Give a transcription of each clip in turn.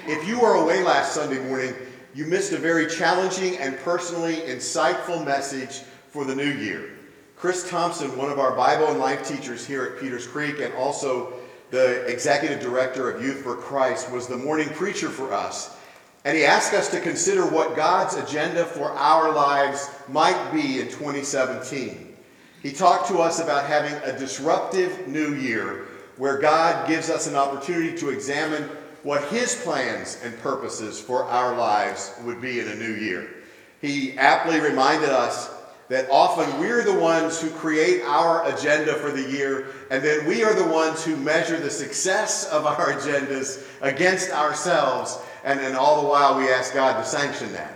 If you were away last Sunday morning, you missed a very challenging and personally insightful message for the new year. Chris Thompson, one of our Bible and life teachers here at Peters Creek and also the executive director of Youth for Christ, was the morning preacher for us. And he asked us to consider what God's agenda for our lives might be in 2017. He talked to us about having a disruptive new year where God gives us an opportunity to examine what his plans and purposes for our lives would be in a new year. He aptly reminded us that often we're the ones who create our agenda for the year, and then we are the ones who measure the success of our agendas against ourselves, and all the while we ask God to sanction that.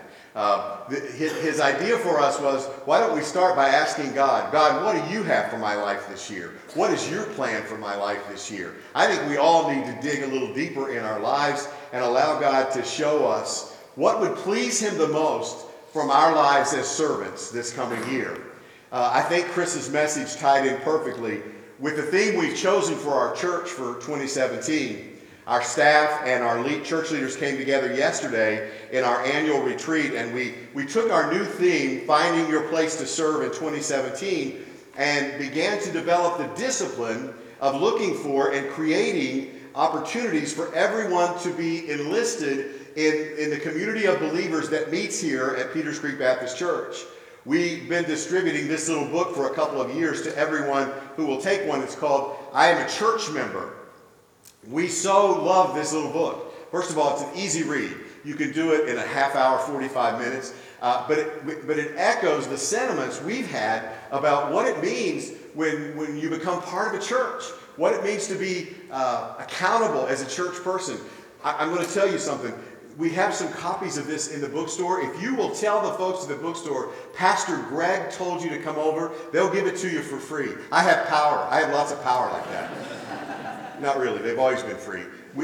His idea for us was, why don't we start by asking God, what do you have for my life this year? What is your plan for my life this year? I think we all need to dig a little deeper in our lives and allow God to show us what would please him the most from our lives as servants this coming year. I think Chris's message tied in perfectly with the theme we've chosen for our church for 2017. Our staff and our church leaders came together yesterday in our annual retreat, and we took our new theme, Finding Your Place to Serve in 2017, and began to develop the discipline of looking for and creating opportunities for everyone to be enlisted in the community of believers that meets here at Peters Creek Baptist Church. We've been distributing this little book for a couple of years to everyone who will take one. It's called I Am a Church Member. We so love this little book. First of all, it's an easy read. You can do it in a half hour, 45 minutes. But it echoes the sentiments we've had about what it means when you become part of a church, what it means to be accountable as a church person. I'm going to tell you something. We have some copies of this in the bookstore. If you will tell the folks at the bookstore, Pastor Greg told you to come over, they'll give it to you for free. I have power. I have lots of power like that. Not really. They've always been free.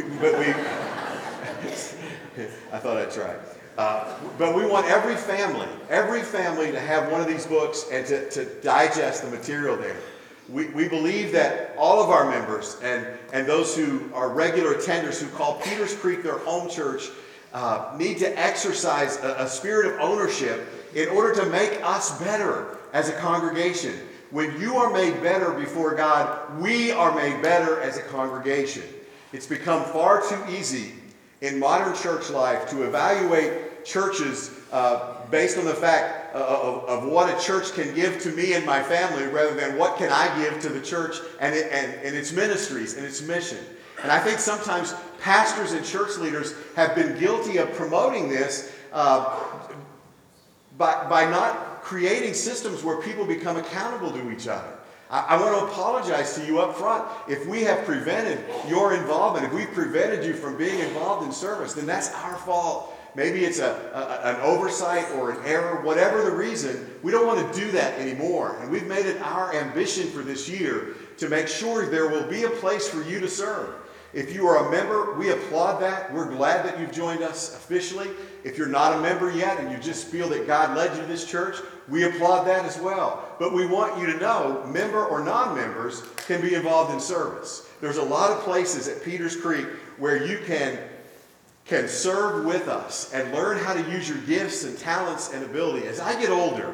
I thought I'd try. But we want every family to have one of these books and to digest the material there. We believe that all of our members and those who are regular attenders who call Peters Creek their home church need to exercise a spirit of ownership in order to make us better as a congregation. When you are made better before God, we are made better as a congregation. It's become far too easy in modern church life to evaluate churches based on the fact of what a church can give to me and my family rather than what can I give to the church and its ministries and its mission. And I think sometimes pastors and church leaders have been guilty of promoting this by not creating systems where people become accountable to each other. I want to apologize to you up front. If we have prevented your involvement, if we've prevented you from being involved in service, then that's our fault. Maybe it's an oversight or an error, whatever the reason. We don't want to do that anymore. And we've made it our ambition for this year to make sure there will be a place for you to serve. If you are a member, we applaud that. We're glad that you've joined us officially. If you're not a member yet and you just feel that God led you to this church, we applaud that as well. But we want you to know, member or non-members can be involved in service. There's a lot of places at Peters Creek where you can serve with us and learn how to use your gifts and talents and ability. As I get older,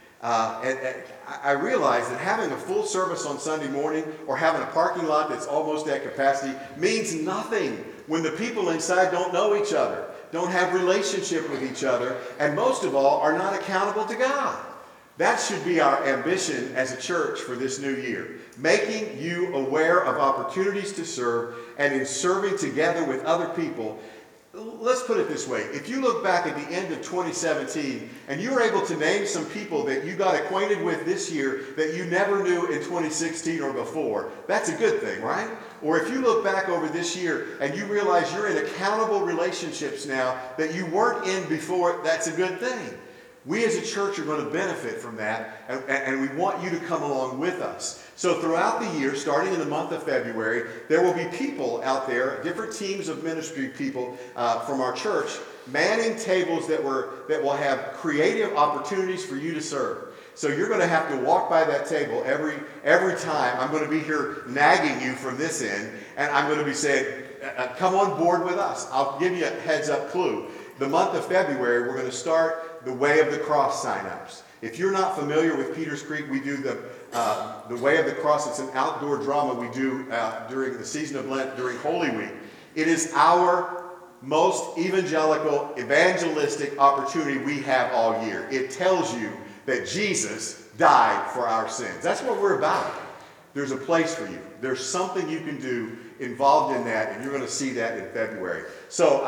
I realize that having a full service on Sunday morning or having a parking lot that's almost at capacity means nothing when the people inside don't know each other, don't have relationship with each other, and most of all, are not accountable to God. That should be our ambition as a church for this new year, making you aware of opportunities to serve and in serving together with other people. Let's put it this way. If you look back at the end of 2017 and you were able to name some people that you got acquainted with this year that you never knew in 2016 or before, that's a good thing, right? Or if you look back over this year and you realize you're in accountable relationships now that you weren't in before, that's a good thing. We as a church are going to benefit from that, and we want you to come along with us. So throughout the year, starting in the month of February, there will be people out there, different teams of ministry people from our church, manning tables that will have creative opportunities for you to serve. So you're going to have to walk by that table every time. I'm going to be here nagging you from this end, and I'm going to be saying, come on board with us. I'll give you a heads-up clue. The month of February, we're going to start the Way of the Cross sign-ups. If you're not familiar with Peters Creek, we do the Way of the Cross. It's an outdoor drama we do during the season of Lent, during Holy Week. It is our most evangelical, evangelistic opportunity we have all year. It tells you that Jesus died for our sins. That's what we're about. There's a place for you. There's something you can do involved in that, and you're going to see that in February. So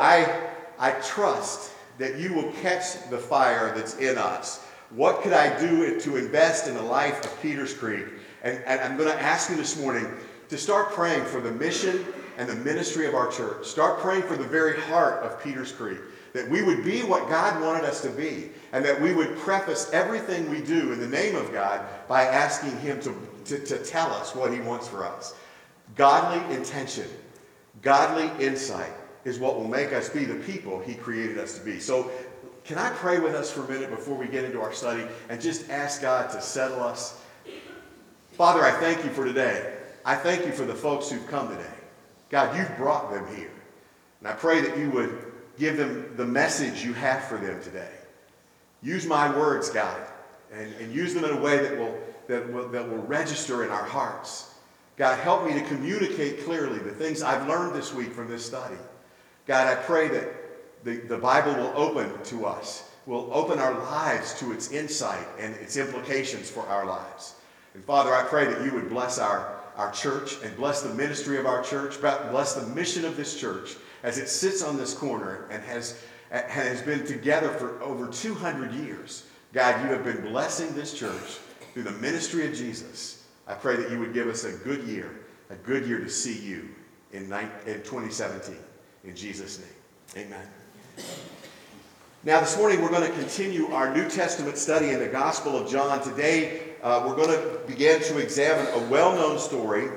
I trust that you will catch the fire that's in us. What could I do to invest in the life of Peters Creek? And I'm going to ask you this morning to start praying for the mission and the ministry of our church. Start praying for the very heart of Peters Creek, that we would be what God wanted us to be, and that we would preface everything we do in the name of God by asking Him to tell us what He wants for us. Godly intention, godly insight is what will make us be the people He created us to be. So can I pray with us for a minute before we get into our study and just ask God to settle us? Father, I thank you for today. I thank you for the folks who've come today. God, you've brought them here. And I pray that you would give them the message you have for them today. Use my words, God, and use them in a way that will register in our hearts. God, help me to communicate clearly the things I've learned this week from this study. God, I pray that the Bible will open to us, will open our lives to its insight and its implications for our lives. And Father, I pray that you would bless our church and bless the ministry of our church, bless the mission of this church as it sits on this corner and has been together for over 200 years. God, you have been blessing this church through the ministry of Jesus. I pray that you would give us a good year to see you in 2017. In Jesus' name, amen. Now this morning we're going to continue our New Testament study in the Gospel of John. Today we're going to begin to examine a well-known story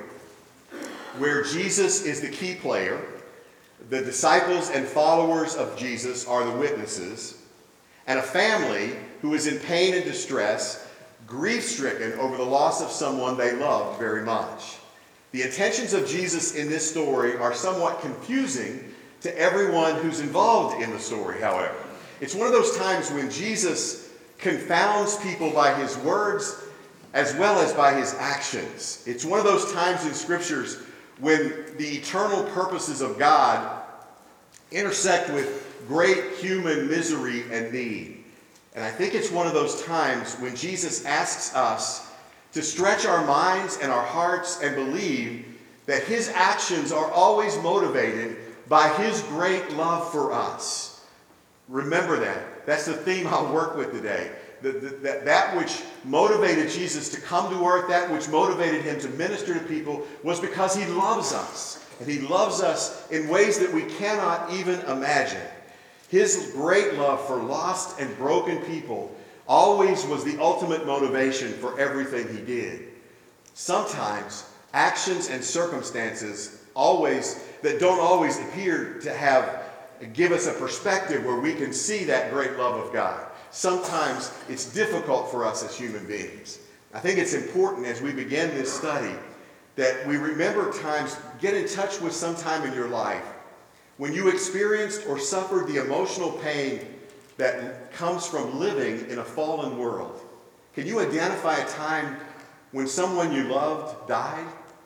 where Jesus is the key player. The disciples and followers of Jesus are the witnesses, and a family who is in pain and distress, grief-stricken over the loss of someone they loved very much. The intentions of Jesus in this story are somewhat confusing to everyone who's involved in the story, however. It's one of those times when Jesus confounds people by his words as well as by his actions. It's one of those times in scriptures when the eternal purposes of God intersect with great human misery and need. And I think it's one of those times when Jesus asks us to stretch our minds and our hearts and believe that his actions are always motivated by his great love for us. Remember that. That's the theme I'll work with today. That which motivated Jesus to come to earth, that which motivated him to minister to people, was because he loves us. And he loves us in ways that we cannot even imagine. His great love for lost and broken people always was the ultimate motivation for everything he did. Sometimes actions and circumstances that don't always appear to give us a perspective where we can see that great love of God. Sometimes it's difficult for us as human beings. I think it's important as we begin this study that we remember times, get in touch with some time in your life when you experienced or suffered the emotional pain that comes from living in a fallen world. Can you identify a time when someone you loved died?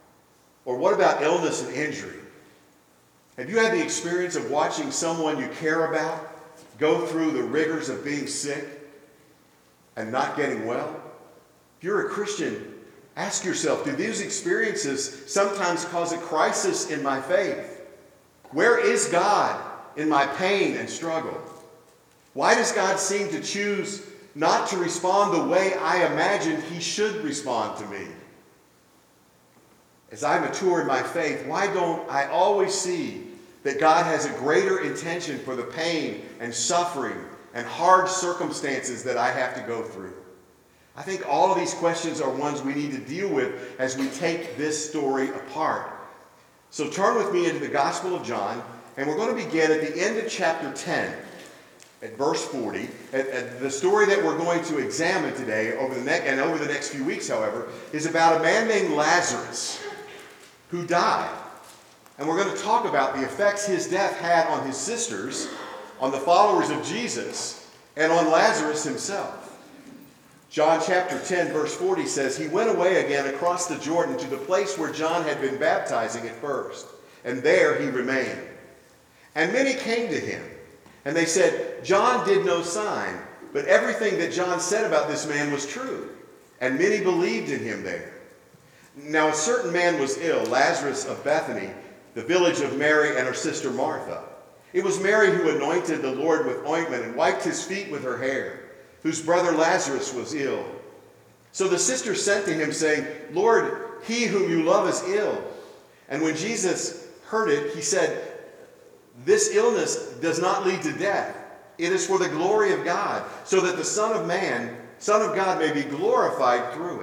Or what about illness and injury? Have you had the experience of watching someone you care about go through the rigors of being sick and not getting well? If you're a Christian, ask yourself, do these experiences sometimes cause a crisis in my faith? Where is God in my pain and struggle? Why does God seem to choose not to respond the way I imagined he should respond to me? As I mature in my faith, why don't I always see that God has a greater intention for the pain and suffering and hard circumstances that I have to go through? I think all of these questions are ones we need to deal with as we take this story apart. So turn with me into the Gospel of John, and we're going to begin at the end of chapter 10, at verse 40. The story that we're going to examine today, over the next few weeks, however, is about a man named Lazarus who died. And we're going to talk about the effects his death had on his sisters, on the followers of Jesus, and on Lazarus himself. John chapter 10, verse 40 says, "He went away again across the Jordan to the place where John had been baptizing at first, and there he remained. And many came to him, and they said, 'John did no sign, but everything that John said about this man was true.' And many believed in him there. Now a certain man was ill, Lazarus of Bethany, the village of Mary and her sister Martha. It was Mary who anointed the Lord with ointment and wiped his feet with her hair, whose brother Lazarus was ill. So the sisters sent to him, saying, 'Lord, he whom you love is ill.' And when Jesus heard it, he said, 'This illness does not lead to death. It is for the glory of God, so that the Son of God may be glorified through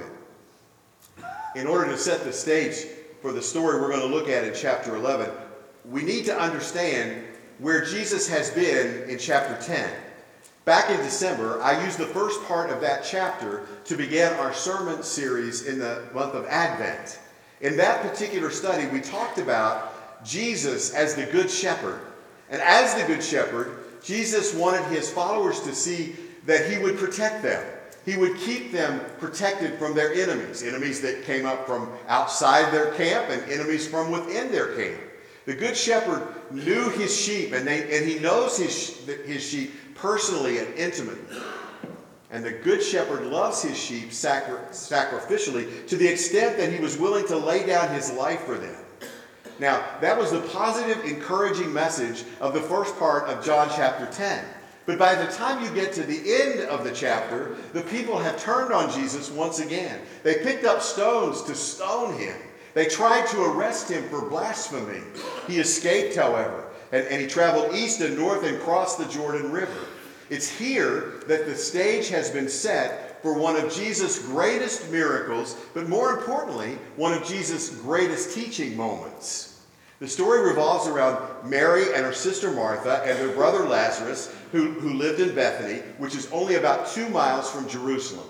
it.'" In order to set the stage for the story we're going to look at in chapter 11, we need to understand where Jesus has been in chapter 10. Back in December, I used the first part of that chapter to begin our sermon series in the month of Advent. In that particular study, we talked about Jesus as the Good Shepherd. And as the Good Shepherd, Jesus wanted his followers to see that he would protect them. He would keep them protected from their enemies, enemies that came up from outside their camp and enemies from within their camp. The Good Shepherd knew his sheep, and he knows his sheep personally and intimately. And the Good Shepherd loves his sheep sacrificially to the extent that he was willing to lay down his life for them. Now, that was the positive, encouraging message of the first part of John chapter 10. But by the time you get to the end of the chapter, the people have turned on Jesus once again. They picked up stones to stone him. They tried to arrest him for blasphemy. He escaped, however, and he traveled east and north and crossed the Jordan River. It's here that the stage has been set for one of Jesus' greatest miracles, but more importantly, one of Jesus' greatest teaching moments. The story revolves around Mary and her sister Martha and their brother Lazarus, who lived in Bethany, which is only about 2 miles from Jerusalem.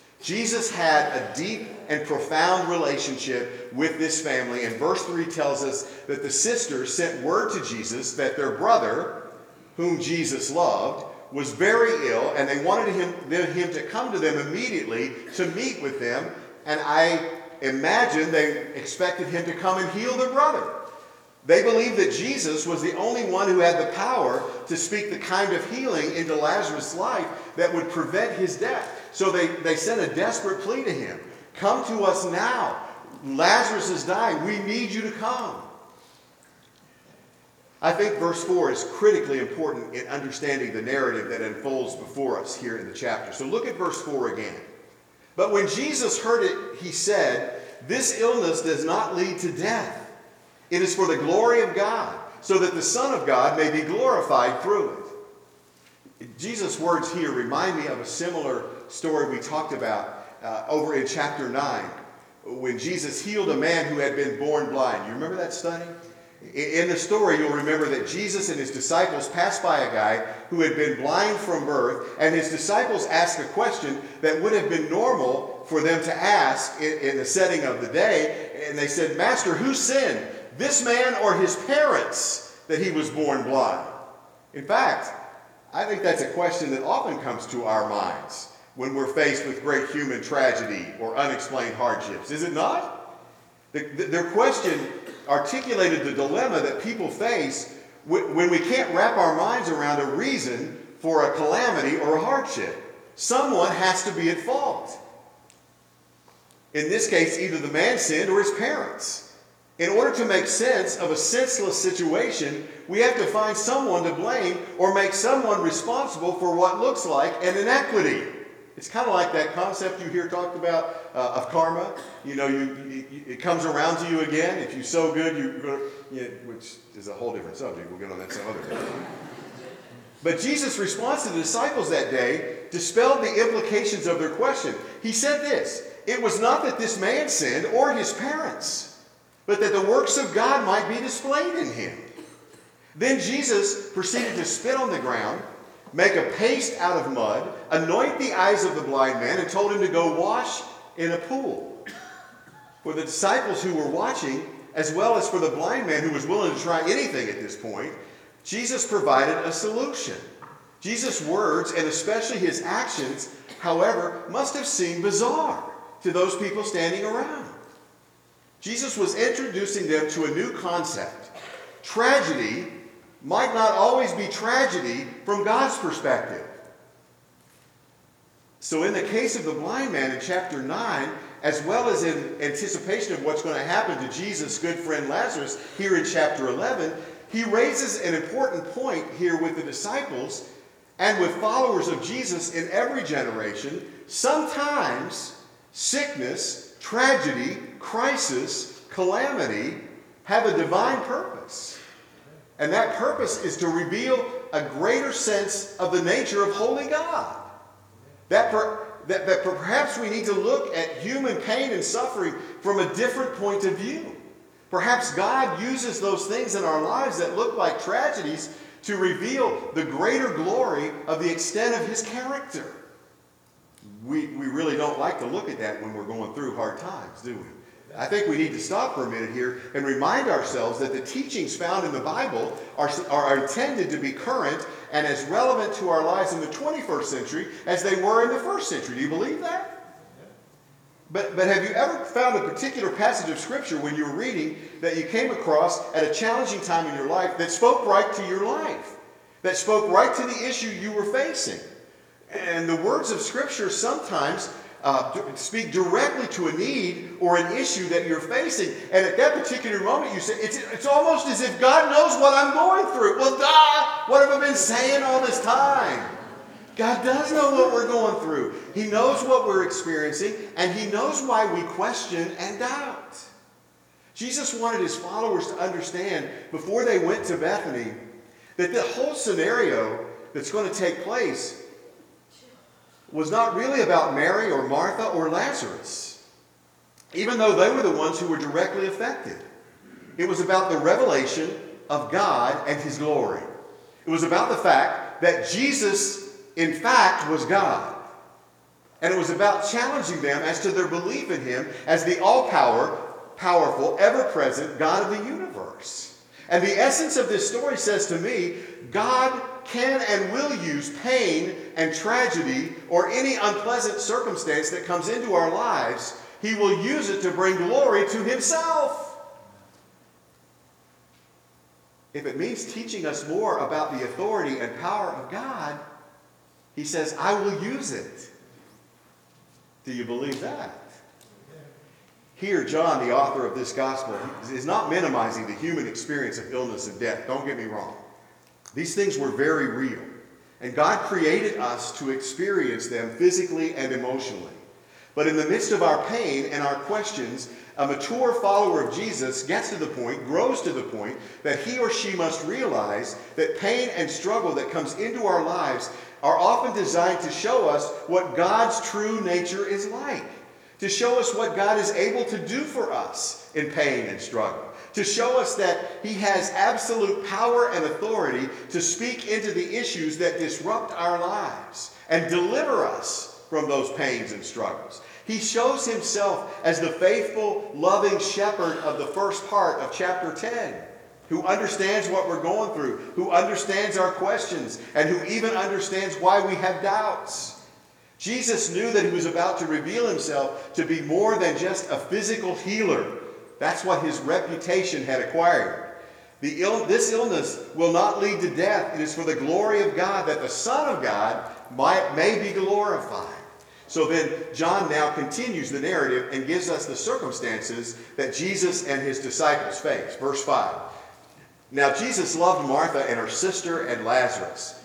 Jesus had a deep and profound relationship with this family, and verse 3 tells us that the sisters sent word to Jesus that their brother, whom Jesus loved, was very ill, and they wanted him to come to them immediately to meet with them, and I imagine they expected him to come and heal their brother. They believed that Jesus was the only one who had the power to speak the kind of healing into Lazarus' life that would prevent his death. So they sent a desperate plea to him. "Come to us now. Lazarus is dying. We need you to come." I think verse 4 is critically important in understanding the narrative that unfolds before us here in the chapter. So look at verse 4 again. "But when Jesus heard it, he said, 'This illness does not lead to death. It is for the glory of God, so that the Son of God may be glorified through it.'" Jesus' words here remind me of a similar story we talked about over in chapter 9, when Jesus healed a man who had been born blind. You remember that study? In the story, you'll remember that Jesus and his disciples passed by a guy who had been blind from birth, and his disciples asked a question that would have been normal for them to ask in the setting of the day. And they said, "Master, who sinned, this man or his parents, that he was born blind?" In fact, I think that's a question that often comes to our minds when we're faced with great human tragedy or unexplained hardships. Is it not? Their question articulated the dilemma that people face when we can't wrap our minds around a reason for a calamity or a hardship. Someone has to be at fault. In this case, either the man sinned or his parents. In order to make sense of a senseless situation, we have to find someone to blame or make someone responsible for what looks like an inequity. It's kind of like that concept you hear talked about of karma. You know, it comes around to you again. If you sow good, which is a whole different subject. We'll get on that some other day. But Jesus' response to the disciples that day dispelled the implications of their question. He said this: "It was not that this man sinned or his parents, but that the works of God might be displayed in him." Then Jesus proceeded to spit on the ground, make a paste out of mud, anoint the eyes of the blind man, and told him to go wash in a pool. For the disciples who were watching as well as for the blind man who was willing to try anything at this point, Jesus provided a solution. Jesus' words, and especially his actions, however, must have seemed bizarre to those people standing around. Jesus was introducing them to a new concept. Tragedy might not always be tragedy from God's perspective. So in the case of the blind man in chapter 9, as well as in anticipation of what's going to happen to Jesus' good friend Lazarus here in chapter 11, he raises an important point here with the disciples and with followers of Jesus in every generation. Sometimes sickness, tragedy, crisis, calamity have a divine purpose. And that purpose is to reveal a greater sense of the nature of holy God. That perhaps we need to look at human pain and suffering from a different point of view. Perhaps God uses those things in our lives that look like tragedies to reveal the greater glory of the extent of his character. We really don't like to look at that when we're going through hard times, do we? I think we need to stop for a minute here and remind ourselves that the teachings found in the Bible are intended to be current and as relevant to our lives in the 21st century as they were in the first century. Do you believe that? But have you ever found a particular passage of Scripture when you were reading that you came across at a challenging time in your life that spoke right to your life, that spoke right to the issue you were facing? And the words of Scripture sometimes speak directly to a need or an issue that you're facing. And at that particular moment, you say, it's almost as if God knows what I'm going through. Well, duh! What have I been saying all this time? God does know what we're going through. He knows what we're experiencing, and he knows why we question and doubt. Jesus wanted his followers to understand before they went to Bethany that the whole scenario that's going to take place was not really about Mary or Martha or Lazarus, even though they were the ones who were directly affected. It was about the revelation of God and his glory. It was about the fact that Jesus, in fact, was God. And it was about challenging them as to their belief in him as the all-powerful, ever-present God of the universe. And the essence of this story says to me, God can and will use pain and tragedy or any unpleasant circumstance that comes into our lives. He will use it to bring glory to himself. If it means teaching us more about the authority and power of God, he says, I will use it. Do you believe that? Here, John, the author of this gospel, is not minimizing the human experience of illness and death. Don't get me wrong. These things were very real. And God created us to experience them physically and emotionally. But in the midst of our pain and our questions, a mature follower of Jesus gets to the point, grows to the point, that he or she must realize that pain and struggle that comes into our lives are often designed to show us what God's true nature is like. To show us what God is able to do for us in pain and struggle. To show us that he has absolute power and authority to speak into the issues that disrupt our lives and deliver us from those pains and struggles. He shows himself as the faithful, loving shepherd of the first part of chapter 10, who understands what we're going through, who understands our questions, and who even understands why we have doubts. Jesus knew that he was about to reveal himself to be more than just a physical healer. That's what his reputation had acquired. This illness will not lead to death. It is for the glory of God, that the Son of God may be glorified. So then John now continues the narrative and gives us the circumstances that Jesus and his disciples face. Verse 5. Now Jesus loved Martha and her sister and Lazarus.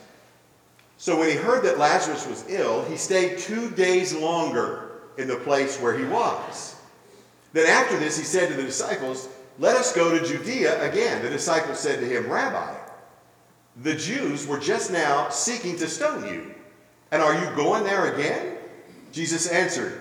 So when he heard that Lazarus was ill, he stayed 2 days longer in the place where he was. Then after this he said to the disciples, "Let us go to Judea again." The disciples said to him, "Rabbi, the Jews were just now seeking to stone you, and are you going there again?" Jesus answered,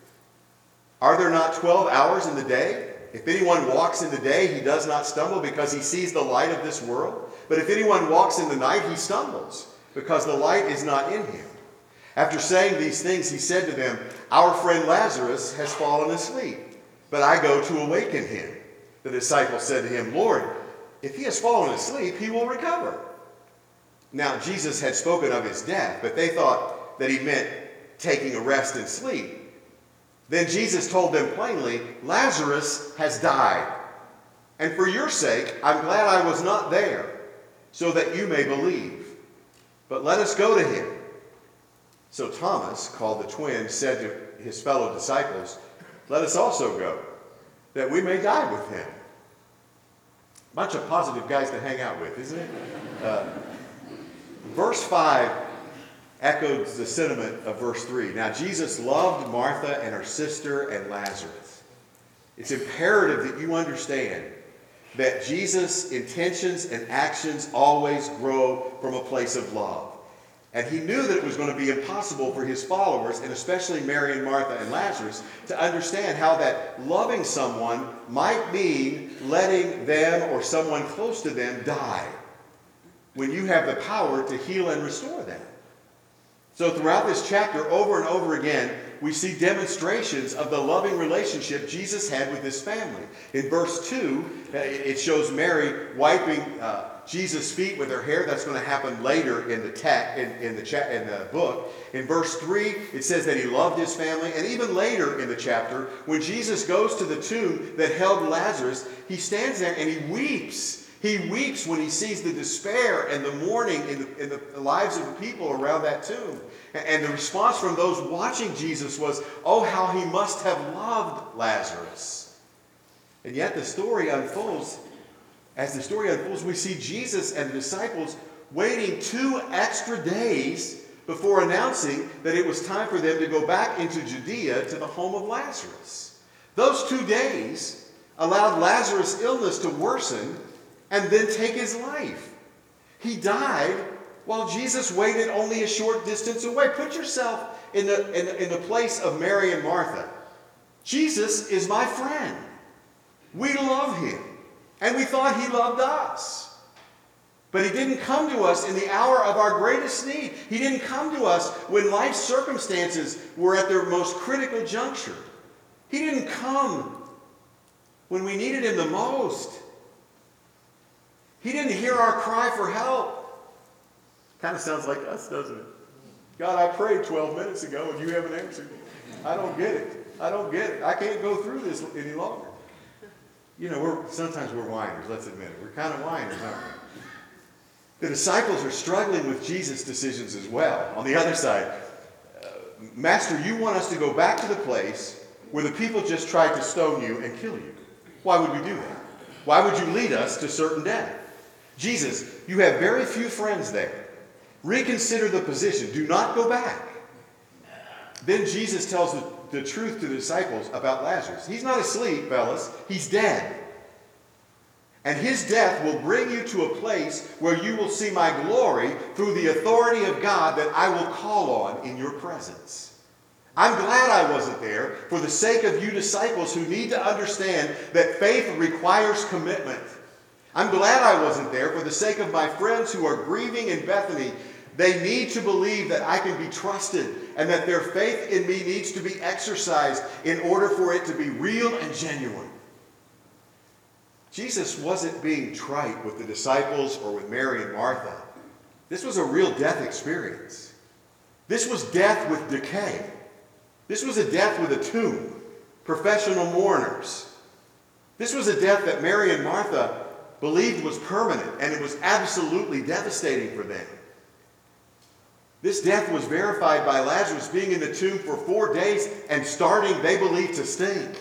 "Are there not 12 hours in the day? If anyone walks in the day, he does not stumble because he sees the light of this world. But if anyone walks in the night, he stumbles because the light is not in him." After saying these things, he said to them, "Our friend Lazarus has fallen asleep, but I go to awaken him." The disciples said to him, "Lord, if he has fallen asleep, he will recover." Now Jesus had spoken of his death, but they thought that he meant taking a rest and sleep. Then Jesus told them plainly, "Lazarus has died. And for your sake, I'm glad I was not there, so that you may believe. But let us go to him." So Thomas, called the twin, said to his fellow disciples, "Let us also go, that we may die with him." Bunch of positive guys to hang out with, isn't it? Verse 5 echoes the sentiment of verse 3. Now Jesus loved Martha and her sister and Lazarus. It's imperative that you understand that Jesus' intentions and actions always grow from a place of love. And he knew that it was going to be impossible for his followers, and especially Mary and Martha and Lazarus, to understand how that loving someone might mean letting them or someone close to them die when you have the power to heal and restore them. So throughout this chapter, over and over again, we see demonstrations of the loving relationship Jesus had with his family. In verse 2, it shows Mary wiping Jesus' feet with her hair. That's going to happen later in the book. In verse 3, it says that he loved his family. And even later in the chapter, when Jesus goes to the tomb that held Lazarus, he stands there and he weeps. He weeps when he sees the despair and the mourning in the lives of the people around that tomb. And the response from those watching Jesus was, "Oh, how he must have loved Lazarus." And yet the story unfolds. As the story unfolds, we see Jesus and the disciples waiting 2 extra days before announcing that it was time for them to go back into Judea to the home of Lazarus. Those 2 days allowed Lazarus' illness to worsen and then take his life. He died while Jesus waited only a short distance away. Put yourself in the place of Mary and Martha. Jesus is my friend. We love him. And we thought he loved us. But he didn't come to us in the hour of our greatest need. He didn't come to us when life's circumstances were at their most critical juncture. He didn't come when we needed him the most. He didn't hear our cry for help. Kind of sounds like us, doesn't it? God, I prayed 12 minutes ago and you haven't answered me. I don't get it. I don't get it. I can't go through this any longer. You know, sometimes we're whiners, let's admit it. We're kind of whiners, aren't we? The disciples are struggling with Jesus' decisions as well. On the other side, Master, you want us to go back to the place where the people just tried to stone you and kill you. Why would we do that? Why would you lead us to certain death? Jesus, you have very few friends there. Reconsider the position. Do not go back. Then Jesus tells the truth to the disciples about Lazarus. He's not asleep, fellas. He's dead. And his death will bring you to a place where you will see my glory through the authority of God that I will call on in your presence. I'm glad I wasn't there for the sake of you disciples who need to understand that faith requires commitment. I'm glad I wasn't there for the sake of my friends who are grieving in Bethany. They need to believe that I can be trusted and that their faith in me needs to be exercised in order for it to be real and genuine. Jesus wasn't being trite with the disciples or with Mary and Martha. This was a real death experience. This was death with decay. This was a death with a tomb, professional mourners. This was a death that Mary and Martha believed was permanent, and it was absolutely devastating for them. This death was verified by Lazarus being in the tomb for 4 days and starting, they believed, to stink.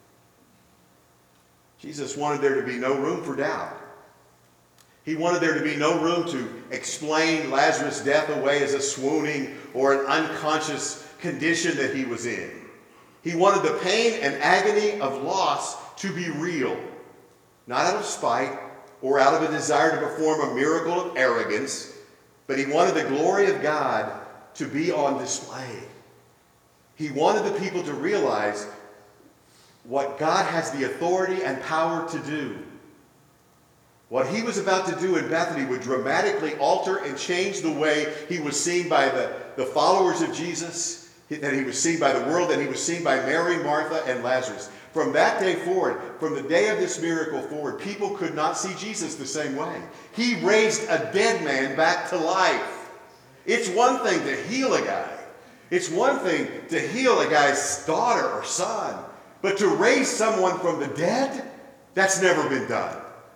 Jesus wanted there to be no room for doubt. He wanted there to be no room to explain Lazarus' death away as a swooning or an unconscious condition that he was in. He wanted the pain and agony of loss to be real, not out of spite or out of a desire to perform a miracle of arrogance, but he wanted the glory of God to be on display. He wanted the people to realize what God has the authority and power to do. What he was about to do in Bethany would dramatically alter and change the way he was seen by the followers of Jesus, that he was seen by the world, that he was seen by Mary, Martha, and Lazarus. From that day forward, from the day of this miracle forward, people could not see Jesus the same way. He raised a dead man back to life. It's one thing to heal a guy. It's one thing to heal a guy's daughter or son. But to raise someone from the dead, that's never been done.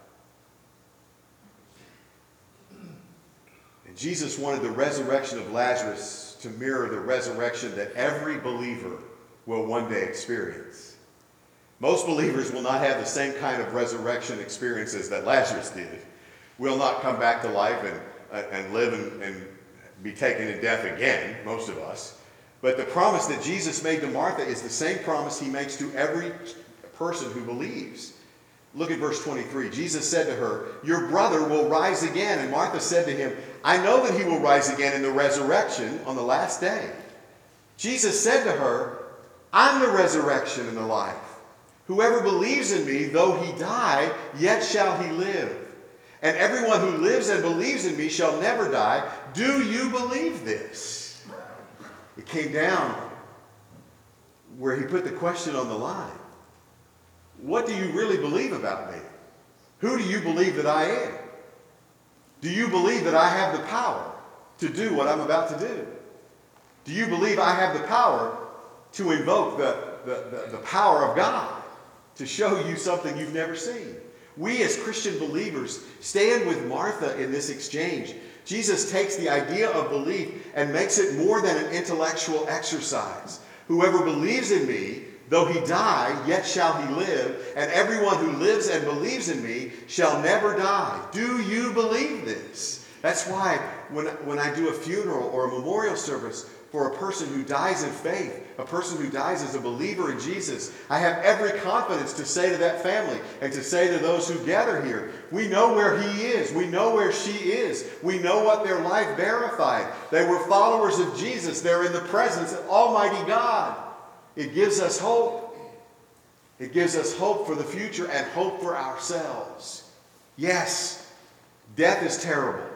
And Jesus wanted the resurrection of Lazarus to mirror the resurrection that every believer will one day experience. Most believers will not have the same kind of resurrection experiences that Lazarus did. We'll not come back to life and live and be taken to death again, most of us. But the promise that Jesus made to Martha is the same promise he makes to every person who believes. Look at verse 23. Jesus said to her, "Your brother will rise again." And Martha said to him, "I know that he will rise again in the resurrection on the last day." Jesus said to her, "I'm the resurrection and the life. Whoever believes in me, though he die, yet shall he live. And everyone who lives and believes in me shall never die. Do you believe this?" It came down where he put the question on the line. What do you really believe about me? Who do you believe that I am? Do you believe that I have the power to do what I'm about to do? Do you believe I have the power to invoke the power of God to show you something you've never seen? We as Christian believers stand with Martha in this exchange. Jesus takes the idea of belief and makes it more than an intellectual exercise. Whoever believes in me, though he die, yet shall he live, and everyone who lives and believes in me shall never die. Do you believe this? That's why when I do a funeral or a memorial service for a person who dies in faith, a person who dies as a believer in Jesus, I have every confidence to say to that family and to say to those who gather here, we know where he is. We know where she is. We know what their life verified. They were followers of Jesus. They're in the presence of Almighty God. It gives us hope. It gives us hope for the future and hope for ourselves. Yes, death is terrible.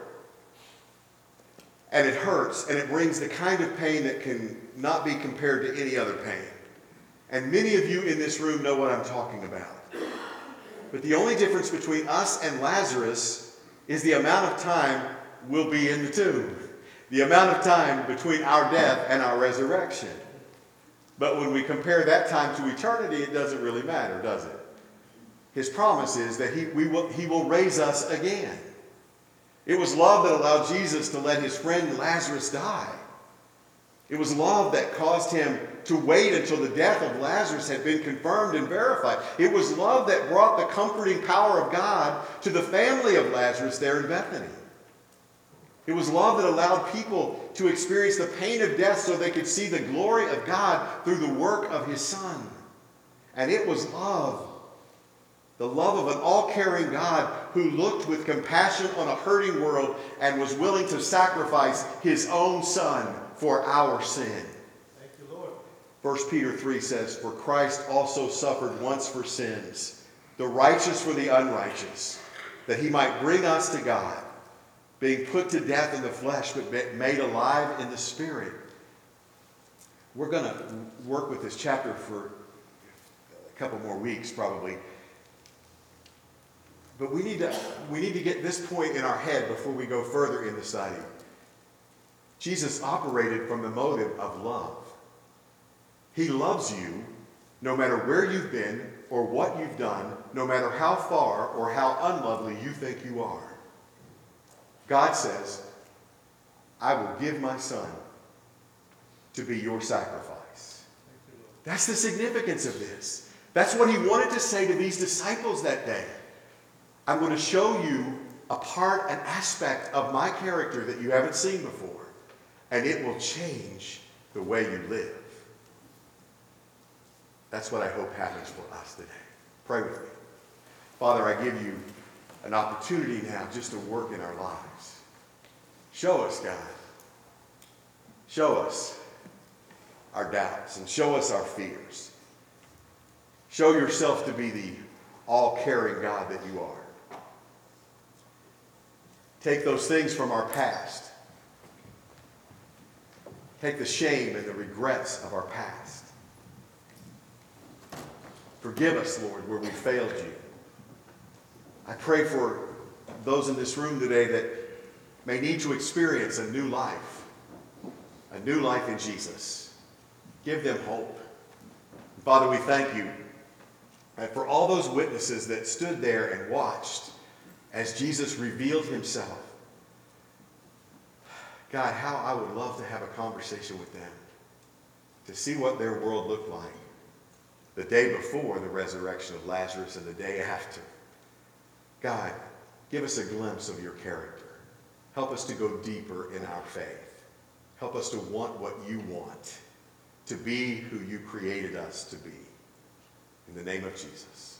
And it hurts, and it brings the kind of pain that can not be compared to any other pain. And many of you in this room know what I'm talking about. But the only difference between us and Lazarus is the amount of time we'll be in the tomb. The amount of time between our death and our resurrection. But when we compare that time to eternity, it doesn't really matter, does it? His promise is that he will raise us again. It was love that allowed Jesus to let his friend Lazarus die. It was love that caused him to wait until the death of Lazarus had been confirmed and verified. It was love that brought the comforting power of God to the family of Lazarus there in Bethany. It was love that allowed people to experience the pain of death so they could see the glory of God through the work of his Son. And it was love. The love of an all-caring God who looked with compassion on a hurting world and was willing to sacrifice his own Son for our sin. Thank you, Lord. 1 Peter 3 says, "For Christ also suffered once for sins, the righteous for the unrighteous, that he might bring us to God, being put to death in the flesh, but made alive in the Spirit." We're going to work with this chapter for a couple more weeks, probably. But we need to get this point in our head before we go further in the study. Jesus operated from the motive of love. He loves you no matter where you've been or what you've done, no matter how far or how unlovely you think you are. God says, "I will give my Son to be your sacrifice." That's the significance of this. That's what he wanted to say to these disciples that day. I'm going to show you a part, an aspect of my character that you haven't seen before. And it will change the way you live. That's what I hope happens for us today. Pray with me. Father, I give you an opportunity now just to work in our lives. Show us, God. Show us our doubts and show us our fears. Show yourself to be the all-caring God that you are. Take those things from our past. Take the shame and the regrets of our past. Forgive us, Lord, where we failed you. I pray for those in this room today that may need to experience a new life in Jesus. Give them hope. Father, we thank you for all those witnesses that stood there and watched as Jesus revealed himself. God, how I would love to have a conversation with them, to see what their world looked like the day before the resurrection of Lazarus and the day after. God, give us a glimpse of your character. Help us to go deeper in our faith. Help us to want what you want, to be who you created us to be. In the name of Jesus.